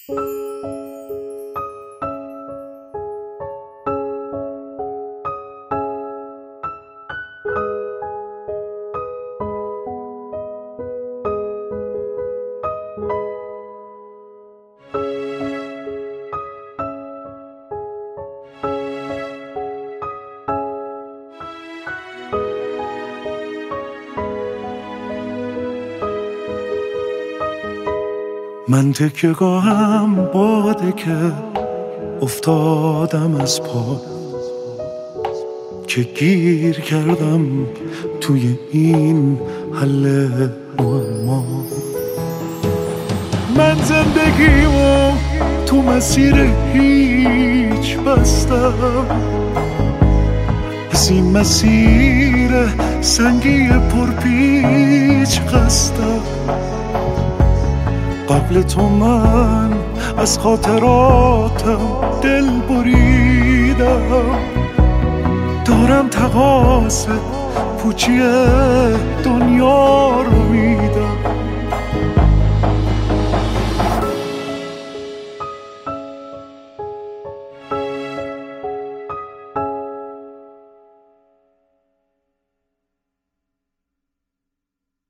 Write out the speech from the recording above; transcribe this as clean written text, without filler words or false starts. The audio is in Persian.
من تکیه‌گاهم باده که افتادم از پا، که گیر کردم توی این حل معما. من زندگیمو تو مسیر هیچ بستم، از این مسیر سنگی پرپیچ قصدم. قبل تو من از خاطراتم دل بریدم، دارم تقاص پوچی دنیا رو